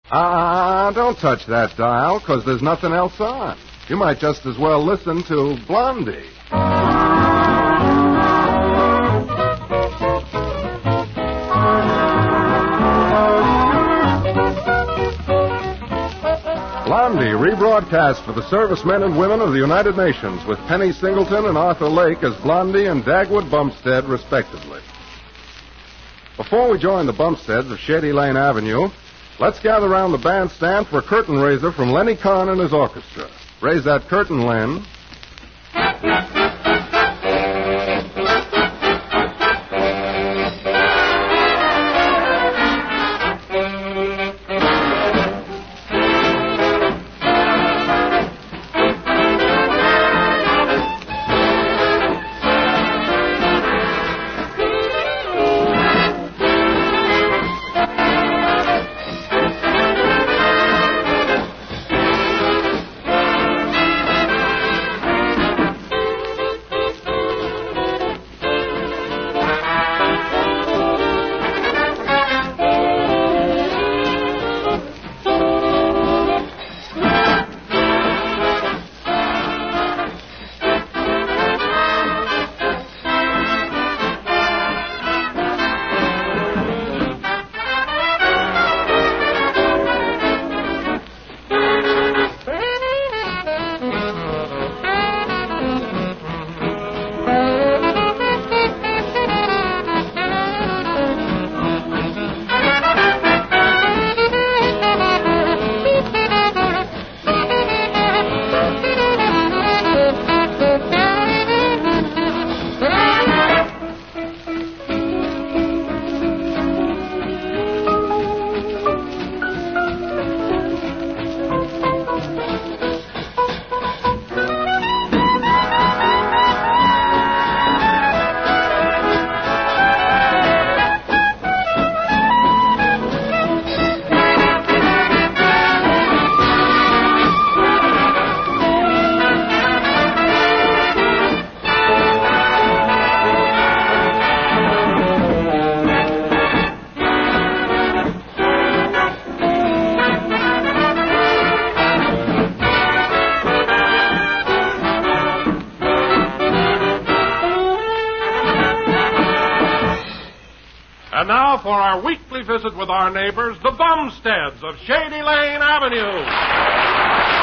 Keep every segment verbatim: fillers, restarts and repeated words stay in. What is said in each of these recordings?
Ah, uh, don't touch that dial, because there's nothing else on. You might just as well listen to Blondie. Blondie, rebroadcast for the servicemen and women of the United Nations with Penny Singleton and Arthur Lake as Blondie and Dagwood Bumstead, respectively. Before we join the Bumsteads of Shady Lane Avenue, let's gather around the bandstand for a curtain raiser from Lenny Kahn and his orchestra. Raise that curtain, Len. And now for our weekly visit with our neighbors, the Bumsteads of Shady Lane Avenue.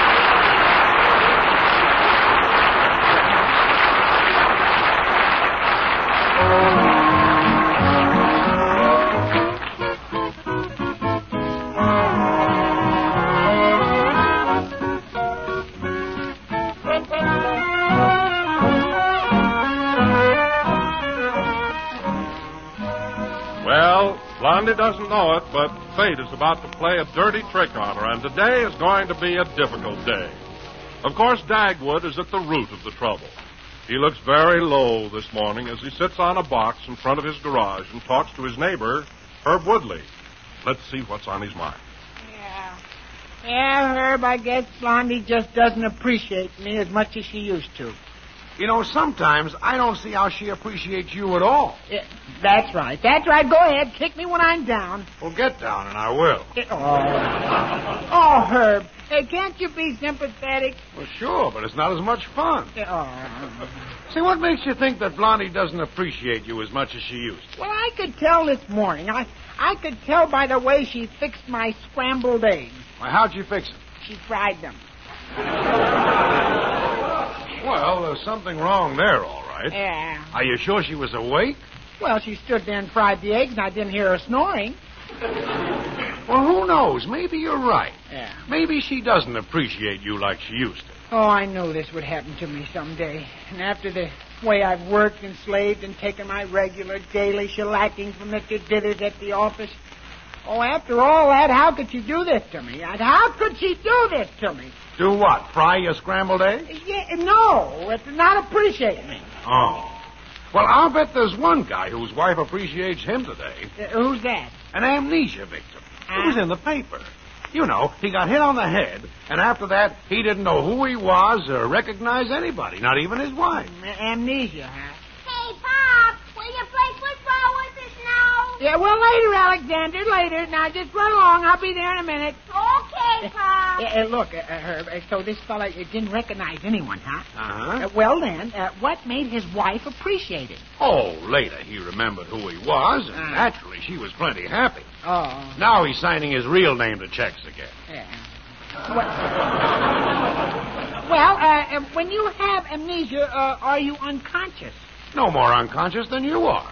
Well, Blondie doesn't know it, but fate is about to play a dirty trick on her, and today is going to be a difficult day. Of course, Dagwood is at the root of the trouble. He looks very low this morning as he sits on a box in front of his garage and talks to his neighbor, Herb Woodley. Let's see what's on his mind. Yeah. Yeah, Herb, I guess Blondie just doesn't appreciate me as much as she used to. You know, sometimes I don't see how she appreciates you at all. Yeah, that's right. That's right. Go ahead. Kick me when I'm down. Well, get down, and I will. Yeah, oh. oh, Herb. Hey, can't you be sympathetic? Well, sure, but it's not as much fun. Yeah, oh. See, what makes you think that Blondie doesn't appreciate you as much as she used to? Well, I could tell this morning. I I could tell by the way she fixed my scrambled eggs. Why, how'd you fix them? She fried them. Well, there's something wrong there, all right. Yeah. Are you sure she was awake? Well, she stood there and fried the eggs, and I didn't hear her snoring. Well, who knows? Maybe you're right. Yeah. Maybe she doesn't appreciate you like she used to. Oh, I knew this would happen to me someday. And after the way I've worked and slaved and taken my regular daily shellacking from Mister Dithers at the office. Oh, after all that, how could she do this to me? How could she do this to me? Do what? Fry your scrambled eggs? Yeah, no, it's not appreciate me. Oh. Well, I'll bet there's one guy whose wife appreciates him today. Uh, who's that? An amnesia victim. Huh? It was in the paper. You know, he got hit on the head, and after that, he didn't know who he was or recognize anybody, not even his wife. Uh, amnesia, huh? Hey, Pop, will you play football with us now? Yeah, well, later, Alexander, later. Now, just run along. I'll be there in a minute. Okay, Pop. Uh, uh, look, uh, Herb, uh, so this fella uh, didn't recognize anyone, huh? Uh-huh. Uh, well, then, uh, what made his wife appreciate it? Oh, later he remembered who he was, and Uh. naturally she was plenty happy. Oh. Now he's signing his real name to checks again. Yeah. Well, well uh, uh, when you have amnesia, uh, are you unconscious? No more unconscious than you are.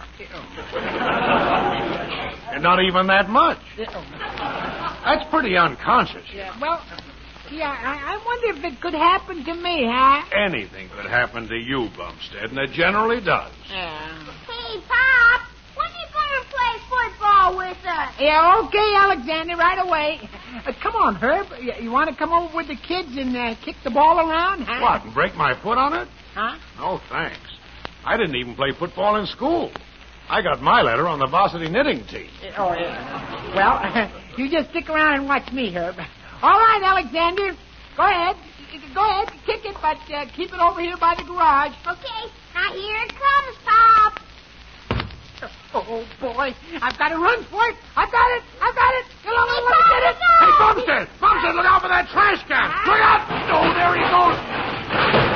And not even that much. That's pretty unconscious. Yeah, well, yeah, I, I wonder if it could happen to me, huh? Anything could happen to you, Bumstead, and it generally does. Yeah. Hey, Pop, when are you going to play football with us? Yeah, okay, Alexander, right away. Uh, come on, Herb. You, you want to come over with the kids and uh, kick the ball around? Huh? What, and break my foot on it? Huh? No, thanks. I didn't even play football in school. I got my letter on the varsity knitting team. Oh, yeah. Well, you just stick around and watch me, Herb. All right, Alexander. Go ahead. Go ahead. Kick it, but uh, keep it over here by the garage. Okay, now here it comes, Pop. Oh, boy. I've got to run for it. I've got it. I've got it. Come on, let me get it. Hey, Bumstead! Bumstead, look out for that trash can! Look out! Oh, there he goes!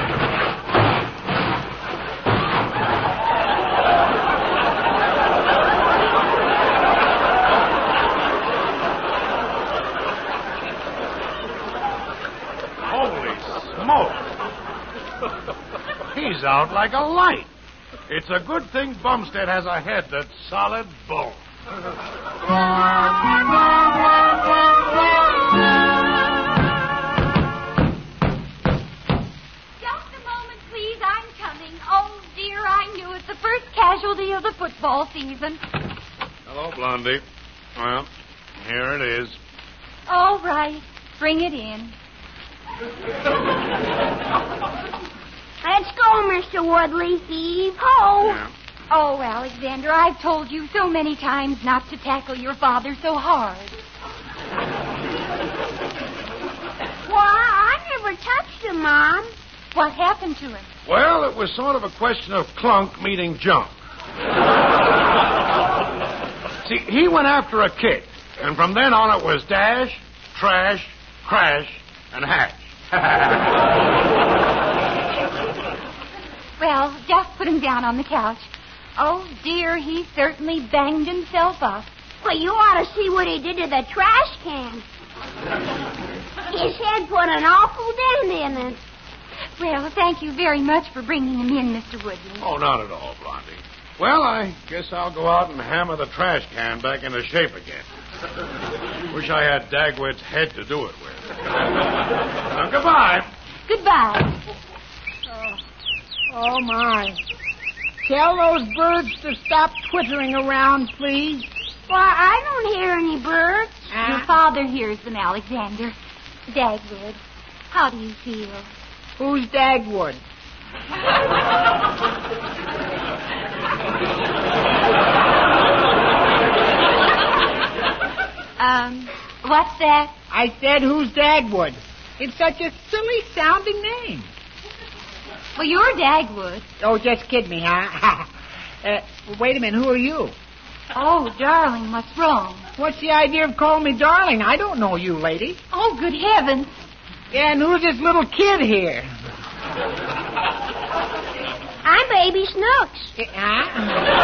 He's out like a light. It's a good thing Bumstead has a head that's solid bone. Just a moment, please. I'm coming. Oh, dear, I knew it. The first casualty of the football season. Hello, Blondie. Well, here it is. All right. Bring it in. Let's go, Mister Woodley. Heave ho. Yeah. Oh, Alexander, I've told you so many times not to tackle your father so hard. Why, I never touched him, Mom. What happened to him? Well, it was sort of a question of clunk meeting junk. See, he went after a kick, and from then on it was dash, trash, crash, and hatch. Well, just put him down on the couch. Oh, dear, he certainly banged himself up. Well, you ought to see what he did to the trash can. His head put an awful dent in it. Well, thank you very much for bringing him in, Mister Woodley. Oh, not at all, Blondie. Well, I guess I'll go out and hammer the trash can back into shape again. Wish I had Dagwood's head to do it with. Now, goodbye. Goodbye. Oh, oh, my. Tell those birds to stop twittering around, please. Why, I don't hear any birds. Your father hears them, Alexander. Dagwood, how do you feel? Who's Dagwood? Um, what's that? I said, who's Dagwood? It's such a silly sounding name. Well, you're Dagwood. Oh, just kid me, huh? uh, wait a minute, who are you? Oh, darling, what's wrong? What's the idea of calling me darling? I don't know you, lady. Oh, good heavens. Yeah, and who's this little kid here? I'm Baby Snooks. Uh, huh?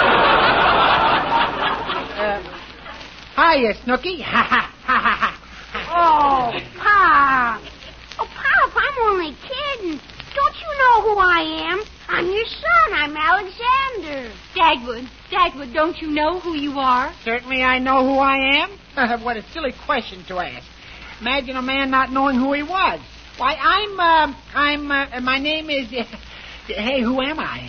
uh, hiya, Snooky. Ha ha ha ha. Oh, Pop. Oh, Pop, I'm only kidding. Don't you know who I am? I'm your son. I'm Alexander. Dagwood, Dagwood, don't you know who you are? Certainly I know who I am. What a silly question to ask. Imagine a man not knowing who he was. Why, I'm, uh, I'm, uh, my name is, uh, hey, who am I?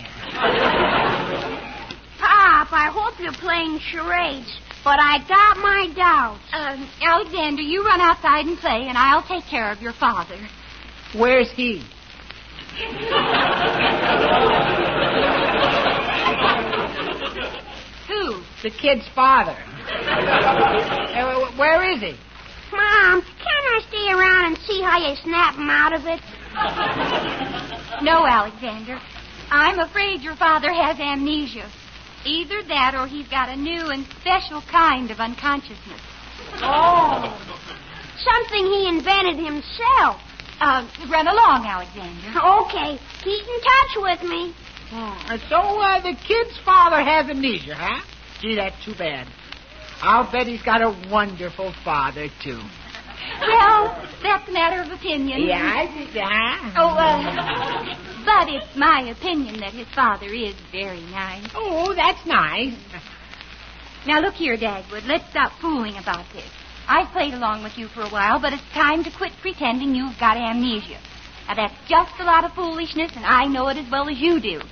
Pop, I hope you're playing charades, but I got my doubts. Um, Alexander, you run outside and play, and I'll take care of your father. Where's he? Who? The kid's father. Uh, where is he? Mom, can't I stay around and see how you snap him out of it? No, Alexander. I'm afraid your father has amnesia. Either that or he's got a new and special kind of unconsciousness. Oh. Something he invented himself. Uh, run along, Alexander. Okay. Keep in touch with me. Oh, so, uh, the kid's father has amnesia, huh? Gee, that's too bad. I'll bet he's got a wonderful father, too. Well, that's a matter of opinion. Yeah, I think that. Oh, uh, but it's my opinion that his father is very nice. Oh, that's nice. Now, look here, Dagwood. Let's stop fooling about this. I've played along with you for a while, but it's time to quit pretending you've got amnesia. Now, that's just a lot of foolishness, and I know it as well as you do.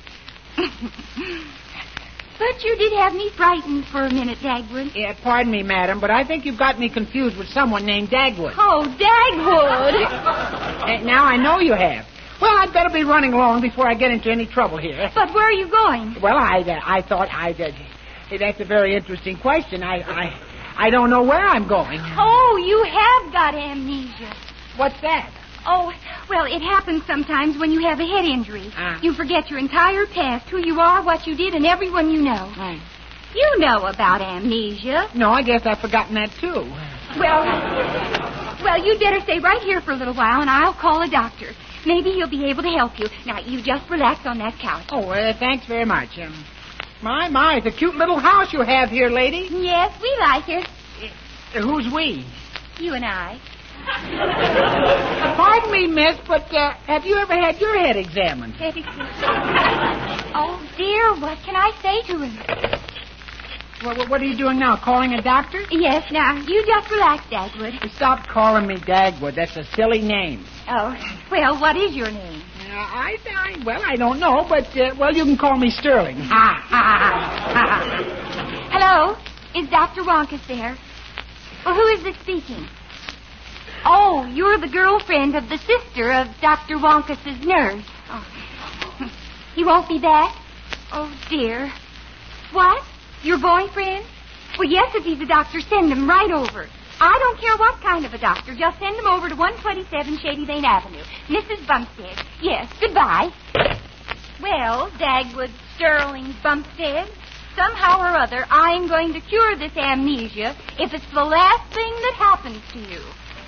But you did have me frightened for a minute, Dagwood. Yeah, pardon me, madam, but I think you've got me confused with someone named Dagwood. Oh, Dagwood! Uh, now I know you have. Well, I'd better be running along before I get into any trouble here. But where are you going? Well, I uh, I thought I'd... Uh, hey, that's a very interesting question. I, I I don't know where I'm going. Oh, you have got amnesia. What's that? Oh, well, it happens sometimes when you have a head injury. Ah. You forget your entire past, who you are, what you did, and everyone you know. Hmm. You know about amnesia. No, I guess I've forgotten that, too. Well, well, you'd better stay right here for a little while, and I'll call a doctor. Maybe he'll be able to help you. Now, you just relax on that couch. Oh, uh, thanks very much. Um, my, my, it's a cute little house you have here, lady. Yes, we like it. Uh, who's we? You and I. Pardon me, miss, but uh, have you ever had your head examined? Oh, dear, what can I say to him? Well, what are you doing now, calling a doctor? Yes, now, you just relax, Dagwood. Stop calling me Dagwood. That's a silly name. Oh, well, what is your name? Uh, I, I, well, I don't know, but, uh, well, you can call me Sterling. Ha, ha, ha. Hello? Is Doctor Wonkus there? Well, who is this speaking? Oh, you're the girlfriend of the sister of Doctor Wonkus's nurse. Oh. He won't be back? Oh, dear. What? Your boyfriend? Well, yes, if he's a doctor, send him right over. I don't care what kind of a doctor. Just send him over to one twenty-seven Shady Lane Avenue. Missus Bumstead. Yes, goodbye. Well, Dagwood Sterling Bumstead, somehow or other, I'm going to cure this amnesia if it's the last thing that happens to you.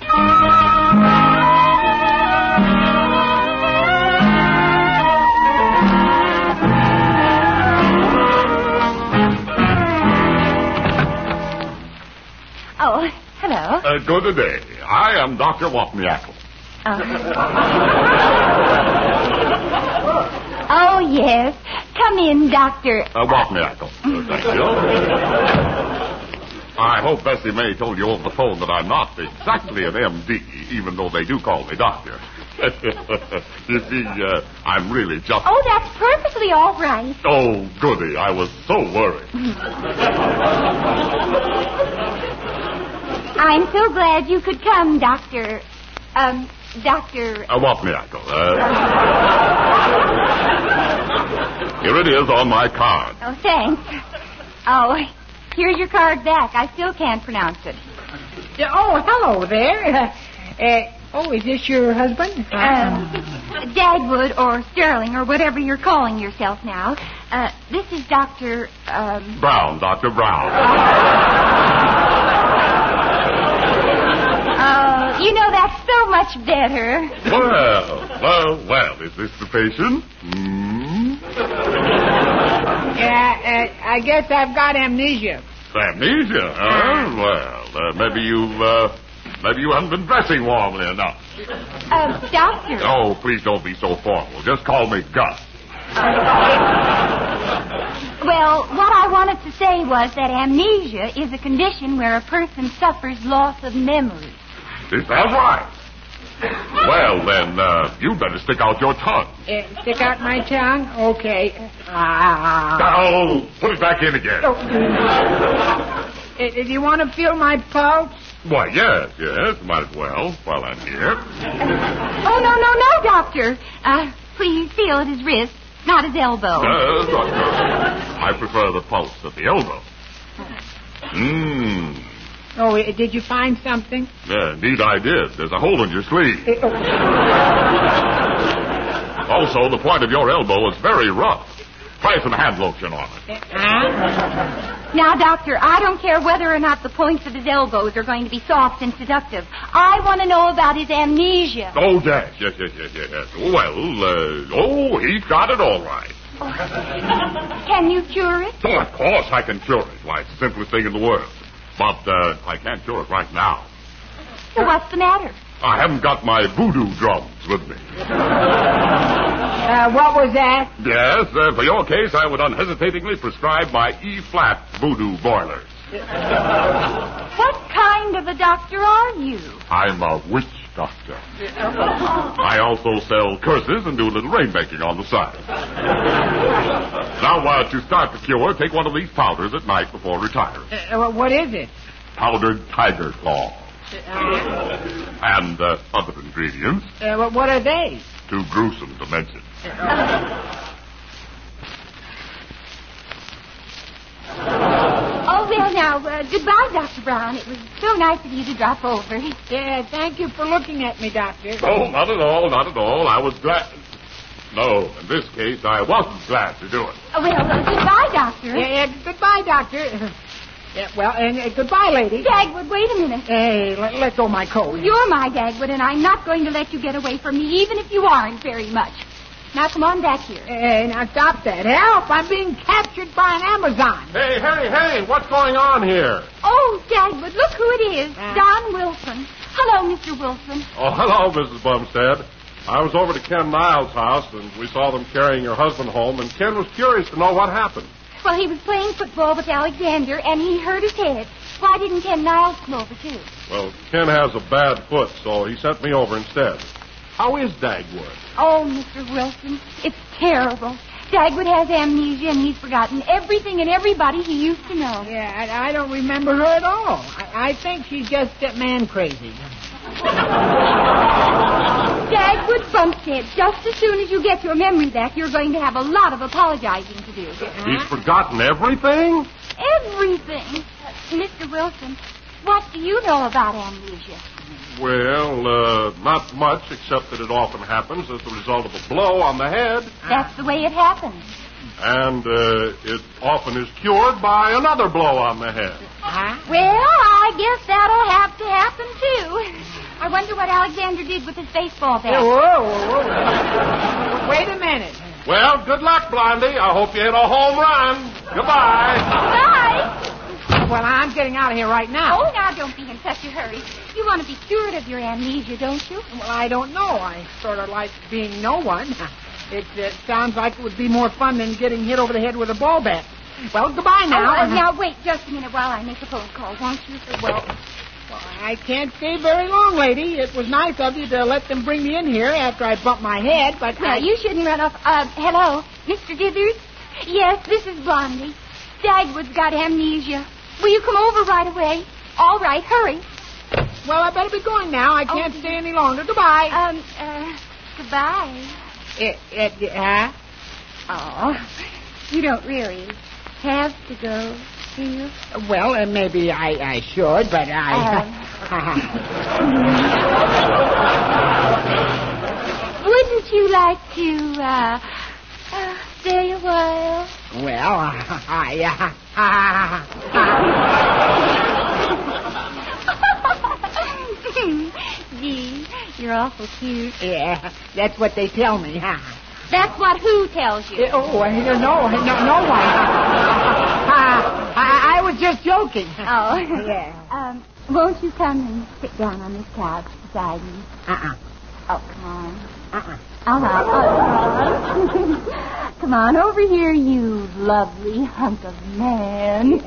Oh, hello. Uh, good day. I am Doctor Wapniackle. Oh. Oh, yes. Come in, Doctor. Uh, Wapniackle. Uh, thank you. I hope Bessie May told you over the phone that I'm not exactly an M D, even though they do call me doctor. You see, uh, I'm really just... Oh, that's perfectly all right. Oh, goody. I was so worried. I'm so glad you could come, Doctor... Um, Doctor... Uh, Wapniackle. Uh... Here it is on my card. Oh, thanks. Oh, here's your card back. I still can't pronounce it. Yeah, oh, hello there. Uh, uh, oh, is this your husband? Um, Dagwood or Sterling or whatever you're calling yourself now. Uh, this is Doctor... Um... Brown, Doctor Brown. Oh, you know, that's so much better. Well, well, well, is this the patient? Hmm? Yeah, uh, I guess I've got amnesia. Amnesia? Oh, well, uh, maybe you, uh, maybe you haven't been dressing warmly enough. Uh, Doctor. Oh, please don't be so formal. Just call me Gus. Well, what I wanted to say was that amnesia is a condition where a person suffers loss of memory. Is that right? Well, then, uh, you'd better stick out your tongue. Uh, stick out my tongue? Okay. Ah. Oh, put it back in again. Oh. Uh, do you want to feel my pulse? Why, yes, yes, might as well, while I'm here. Oh, no, no, no, Doctor. Uh, please feel at his wrist, not his elbow. Uh, doctor, I prefer the pulse at the elbow. Mmm. Oh, uh, did you find something? Yeah, indeed I did. There's a hole in your sleeve. Uh, oh. Also, the point of your elbow is very rough. Try some hand lotion on it. Huh? Now, Doctor, I don't care whether or not the points of his elbows are going to be soft and seductive. I want to know about his amnesia. Oh, yes, yes, yes, yes, yes. yes. Well, uh, oh, he's got it all right. Can you cure it? Oh, of course I can cure it. Why, it's the simplest thing in the world. But uh, I can't cure it right now. So what's the matter? I haven't got my voodoo drums with me. Uh, what was that? Yes, uh, for your case, I would unhesitatingly prescribe my E-flat voodoo boilers. What kind of a doctor are you? I'm a witch doctor. I also sell curses and do a little rainmaking on the side. Now, uh, to start the cure, take one of these powders at night before retiring. Uh, what is it? Powdered tiger claw. Uh, And uh, other ingredients, uh, what are they? too gruesome to mention. Oh, well, now, uh, goodbye, Doctor Brown. It was so nice of you to drop over. Yeah, thank you for looking at me, Doctor. Oh, not at all, not at all. I was glad... No, in this case, I wasn't glad to do it. Oh, well, uh, goodbye, Doctor. Yeah, yeah, goodbye, Doctor. Yeah, well, and uh, goodbye, lady. Dagwood, wait a minute. Hey, let, let go my coat. You're my Dagwood, and I'm not going to let you get away from me, even if you aren't very much. Now, come on back here. Hey, now stop that. Help! I'm being captured by an Amazon. Hey, hey, hey, what's going on here? Oh, Dagwood, look who it is. Uh. Don Wilson. Hello, Mister Wilson. Oh, hello, Missus Bumstead. I was over to Ken Niles' house, and we saw them carrying your husband home, and Ken was curious to know what happened. Well, he was playing football with Alexander, and he hurt his head. Why didn't Ken Niles come over, too? Well, Ken has a bad foot, so he sent me over instead. How is Dagwood? Oh, Mister Wilson, it's terrible. Dagwood has amnesia, and he's forgotten everything and everybody he used to know. Yeah, I, I don't remember her at all. I, I think she's just uh, man crazy. Dagwood Bumstead, just as soon as you get your memory back, you're going to have a lot of apologizing to do. He's forgotten everything? Everything. Mister Wilson, what do you know about amnesia? Well, uh, not much, except that it often happens as the result of a blow on the head. That's the way it happens. And uh, it often is cured by another blow on the head. Huh? Well, I guess that'll have to happen, too. I wonder what Alexander did with his baseball bat. Hey, whoa, whoa, whoa. Wait a minute. Well, good luck, Blondie. I hope you hit a home run. Goodbye. Bye. Well, I'm getting out of here right now. Oh, now don't be in such a hurry. You want to be cured of your amnesia, don't you? Well, I don't know. I sort of like being no one. It, it sounds like it would be more fun than getting hit over the head with a ball bat. Well, goodbye now. Oh, uh, now, wait just a minute while I make a phone call, won't you? Well, well, I can't stay very long, lady. It was nice of you to let them bring me in here after I bumped my head, but... Now, I... you shouldn't run off. Uh, hello? Mister Dithers? Yes, this is Blondie. Dagwood's got amnesia. Will you come over right away? All right, hurry. Well, I better be going now. I can't Oh. stay any longer. Goodbye. Um, uh, goodbye. It, it, huh? Oh, you don't really have to go, do you? Well, uh, maybe I, I should, but I... Wouldn't you like to, uh, uh stay a while? well, I... Gee, you're awful cute. yeah, that's what they tell me. That's what who tells you? oh, I don't know. No, no one. I, I was just joking. Oh. Yeah. Um, won't you come and sit down on this couch beside me? Uh-uh. Oh, come on. Uh-uh. Uh-huh. Come on over here, you lovely hunk of man.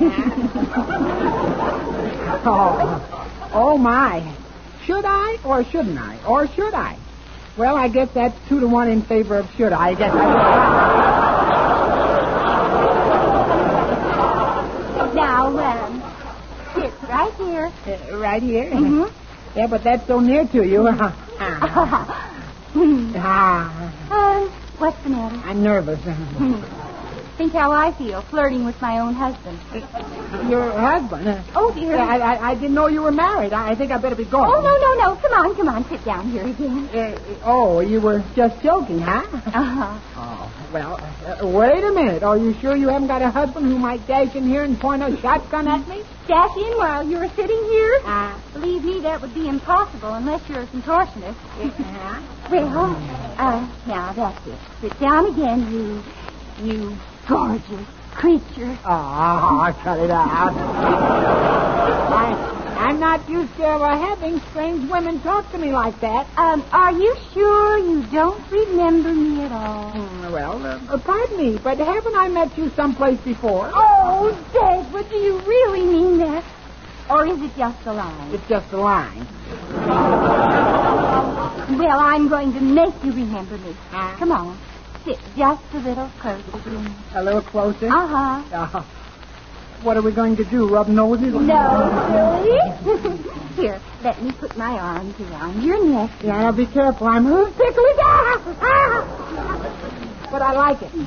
oh. oh, my. Should I or shouldn't I? Or should I? Well, I guess that's two to one in favor of should I. I guess I Now, um, sit right here. uh, right here? Mm-hmm. Yeah, but that's so near to you. ah, uh, what's the matter? I'm nervous. Think how I feel, flirting with my own husband. Your husband? Uh, Oh, dear. I, I, I didn't know you were married. I, I think I better be going. Oh, no, no, no. Come on, come on. Sit down here again. Uh, oh, you were just joking, huh? Uh-huh. Oh, well, uh, wait a minute. Are you sure you haven't got a husband who might dash in here and point a shotgun at me? Dash in while you're sitting here? Uh, Believe me, that would be impossible unless you're a contortionist. uh, Well, uh, now that's it. Sit down again, you, you gorgeous creature. oh, cut it out. I, I'm not used to uh, having strange women talk to me like that. Um, are you sure you don't remember me at all? Mm, well, uh, pardon me, but haven't I met you someplace before? Oh, Dagwood, do you really mean that? Or is it just a line? It's just a line. Well, I'm going to make you remember me. Uh, Come on. Sit just a little closer to me. A little closer? Uh-huh. Uh, what are we going to do, rub noses? No, silly. Here, let me put my arms around your neck. Yeah, now be careful. I'm a little ticklish. Ah! Ah! But I like it.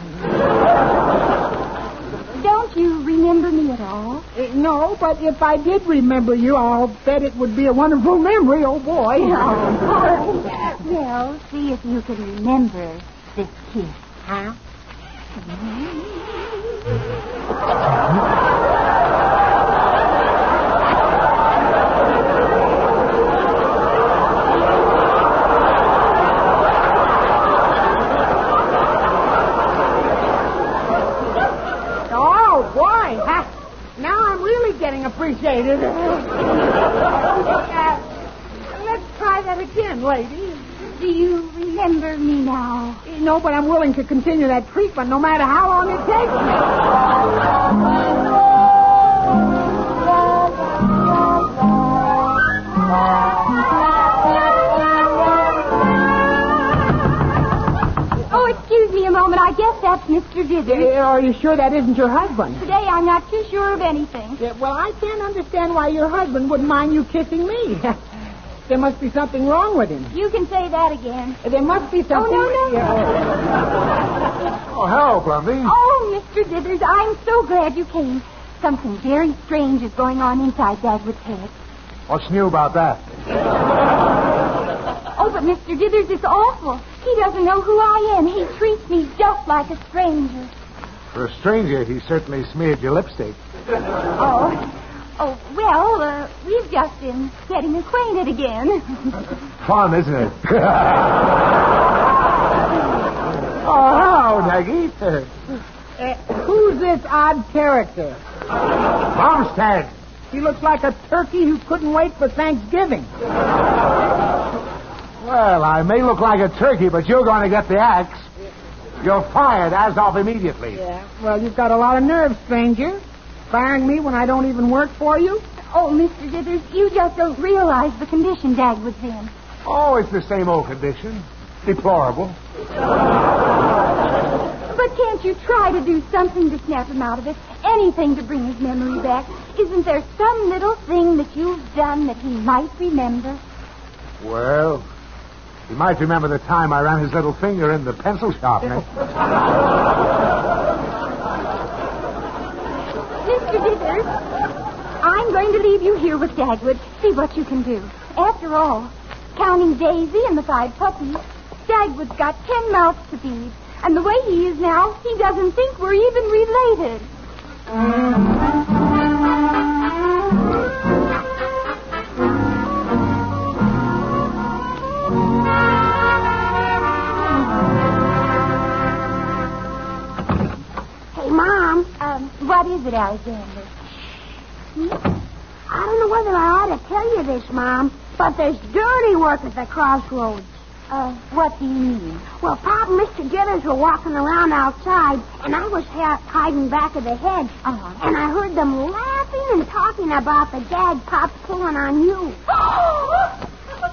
Don't you remember me at all? Uh, no, but if I did remember you, I'll bet it would be a wonderful memory, oh boy. Oh, well, see if you can remember this kiss. Huh? Oh, boy. Huh? Now I'm really getting appreciated. uh, let's try that again, lady. Do you remember me now? No, but I'm willing to continue that treatment no matter how long it Oh, excuse me a moment. I guess that's Mister Dithers. takes. Uh, are you sure that isn't your husband? Today I'm not too sure of anything. Yeah, well, I can't understand why your husband wouldn't mind you kissing me. There must be something wrong with him. You can say that again. There must be something... no, no. Yeah. Oh, hello, Blondie. Oh, Mister Dithers, I'm so glad you came. Something very strange is going on inside Dagwood's head. What's new about that? Oh, but Mister Dithers, it's awful. He doesn't know who I am. He treats me just like a stranger. For a stranger, he certainly smeared your lipstick. Oh. Oh, well, uh, we've just been getting acquainted again. Fun, isn't it? Oh, hello, Naggy. Uh, who's this odd character? Bumstead. He looks like a turkey who couldn't wait for Thanksgiving. Well, I may look like a turkey, but you're going to get the axe. You're fired as of immediately. Yeah, well, you've got a lot of nerve, stranger. Firing me when I don't even work for you? Oh, Mister Dithers, you just don't realize the condition Dagwood's in. Oh, it's the same old condition. Deplorable. But can't you try to do something to snap him out of it? Anything to bring his memory back? Isn't there some little thing that you've done that he might remember? Well, he might remember the time I ran his little finger in the pencil sharpener. Mister Dithers, I'm going to leave you here with Dagwood. See what you can do. After all, counting Daisy and the five puppies, Dagwood's got ten mouths to feed. And the way he is now, he doesn't think we're even related. Hey, Mom. Um, what is it, Alexander? I don't know whether I ought to tell you this, Mom, but there's dirty work at the crossroads. Uh, what do you mean? Well, Pop and Mister Githers were walking around outside, and I was ha- hiding back of the hedge. Uh-huh. And I heard them laughing and talking about the gag Pop's pulling on you. Oh!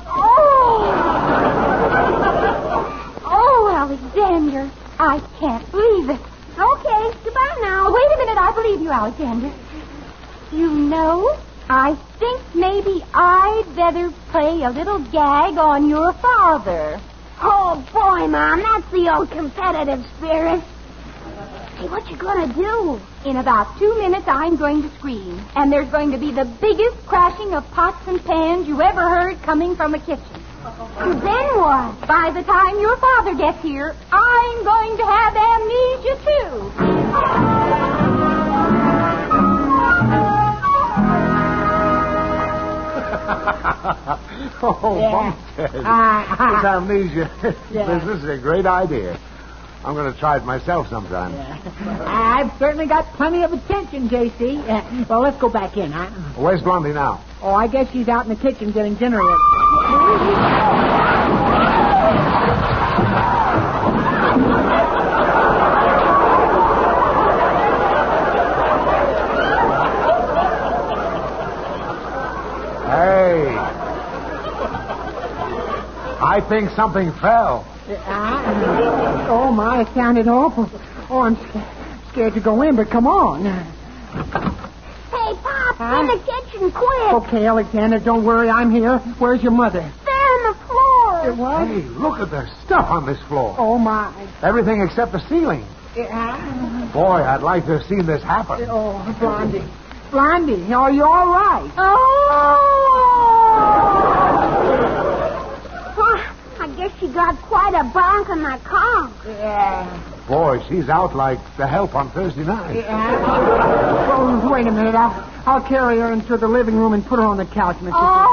Oh, Alexander, I can't believe it. Okay, goodbye now. Oh, wait a minute, I believe you, Alexander. You know, I think maybe I'd better play a little gag on your father. Oh, boy, Mom, that's the old competitive spirit. Hey, what you gonna do? In about two minutes, I'm going to scream. And there's going to be the biggest crashing of pots and pans you ever heard coming from a kitchen. And then what? By the time your father gets here, I'm going to have amnesia, too. oh, Yeah. Bumstead. Uh, uh. This amnesia Yeah. business is a great idea. I'm going to try it myself sometime. I've certainly got plenty of attention, J C. Uh, well, let's go back in, huh? Where's Blondie now? Oh, I guess she's out in the kitchen getting dinner ready. Hey. I think something fell. Uh, oh, my, it sounded awful. Oh, I'm scared, scared to go in, but come on. Hey, Pop, Huh? in the kitchen, quick. Okay, Alexander, don't worry, I'm here. Where's your mother? They're on the floor. What? Hey, look at the stuff on this floor. Oh, my. Everything except the ceiling. Uh, Boy, I'd like to have seen this happen. oh, Blondie. Blondie, are you all right? Oh! I guess she got quite a bonk on the conch. Yeah. Boy, she's out like the help on Thursday night. Yeah. Oh, wait a minute. I'll, I'll carry her into the living room and put her on the couch, Mister Oh,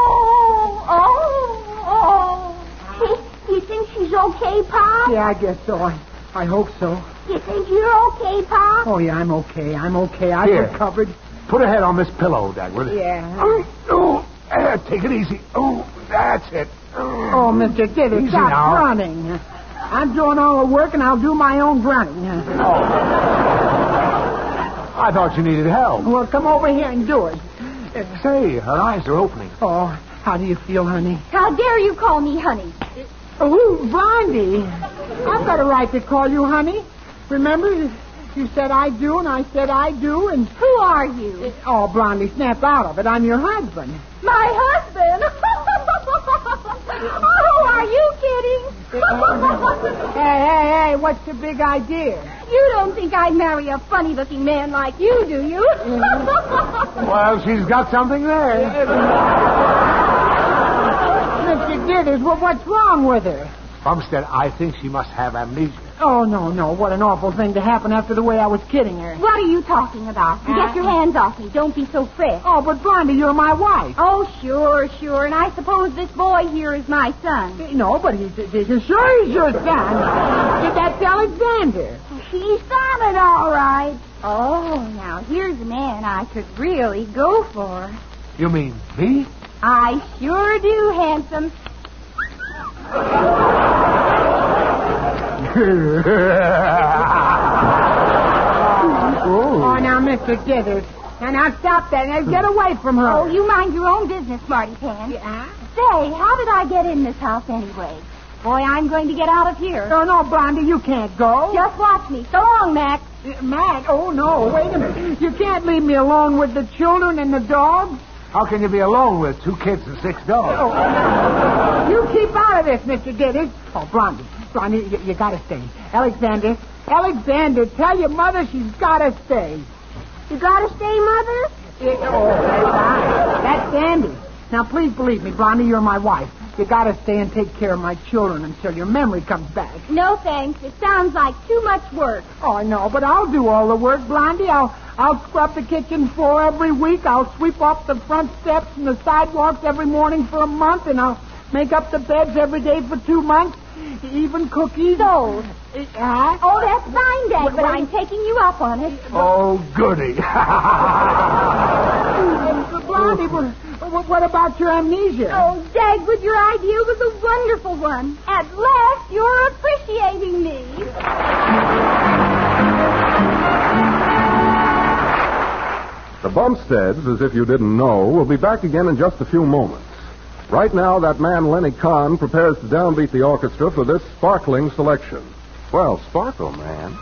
oh, oh. You think she's okay, Pop? Yeah, I guess so. I, I hope so. You think you're okay, Pop? Oh, yeah, I'm okay. I'm okay. I've Here. recovered. Put her head on this pillow, Dagwood. Yeah. Oh, oh, uh, take it easy. Oh, that's it. Oh, Mister Diddy, Easy stop now. running. I'm doing all the work, and I'll do my own grunting. I thought you needed help. Well, come over here and do it. Say, her eyes are opening. Oh, how do you feel, honey? How dare you call me honey? Oh, Blondie. I've got a right to call you honey. Remember, you said I do, and I said I do, and... Who are you? Oh, Blondie, snap out of it. I'm your husband. My husband? Oh, are you kidding? Hey, hey, hey, what's the big idea? You don't think I'd marry a funny-looking man like you, do you? Well, she's got something there. Mister Dithers, well, what's wrong with her? Bumstead, I think she must have amnesia. Oh, no, no. What an awful thing to happen after the way I was kidding her. What are you talking about? Get your hands off me. Don't be so fresh. Oh, but Blondie, you're my wife. Oh, sure, sure. And I suppose this boy here is my son. No, but he's, he's sure he's your son. That's Alexander. She's got it all right. Oh, now here's a man I could really go for. You mean me? I sure do, handsome. Oh, now, Mister Dithers. Now, now, stop that. Now, get away from her. Oh, you mind your own business, Smarty Pants. Yeah? Say, how did I get in this house anyway? Boy, I'm going to get out of here. No, no, Blondie, you can't go. Just watch me. So long, Mac. Uh, Matt, oh, no, wait a minute. You can't leave me alone with the children and the dogs. How can you be alone with two kids and six dogs? Oh. You keep out of this, Mister Dithers. Oh, Blondie, Blondie, you, you gotta stay. Alexander, Alexander, tell your mother she's gotta stay. You gotta stay, Mother? It, oh, that's, that's Sandy. Now, please believe me, Blondie, you're my wife. You gotta stay and take care of my children until your memory comes back. No, thanks. It sounds like too much work. Oh, no, but I'll do all the work, Blondie. I'll I'll scrub the kitchen floor every week. I'll sweep off the front steps and the sidewalks every morning for a month, and I'll make up the beds every day for two months. Even cookies. So, Huh? oh, that's fine, Dad, but I'm taking you up on it. Oh, goody. Blondie, what, what about your amnesia? Oh, Dagwood, your idea was a wonderful one. At last, you're appreciating me. The Bumsteads, as if you didn't know, will be back again in just a few moments. Right now, that man Lenny Kahn prepares to downbeat the orchestra for this sparkling selection. Well, sparkle, man.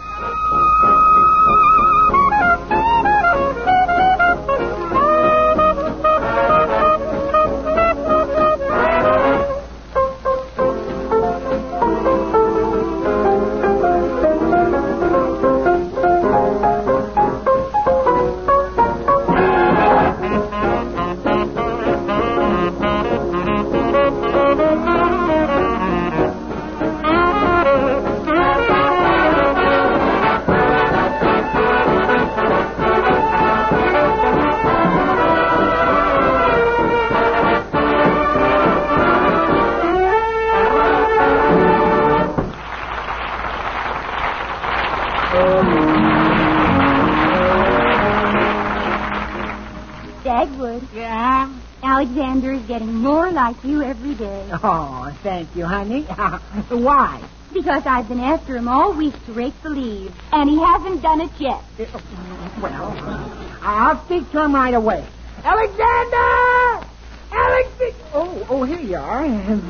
getting more like you every day. Oh, thank you, honey. Why? Because I've been after him all week to rake the leaves, and he hasn't done it yet. Well, I'll speak to him right away. Alexander! Alex! Oh, oh, here you are.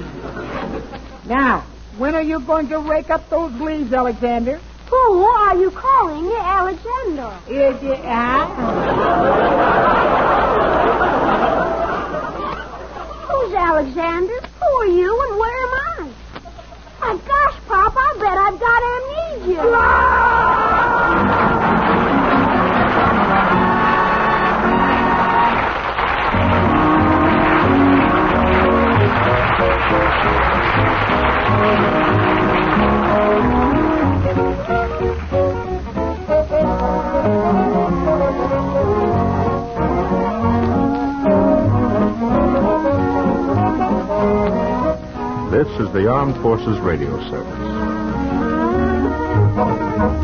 Now, when are you going to rake up those leaves, Alexander? Who are you calling Alexander? Is it, huh? Who's Alexander? Who are you and where am I? My gosh, Pop, I bet I've got amnesia. This is the Armed Forces Radio Service.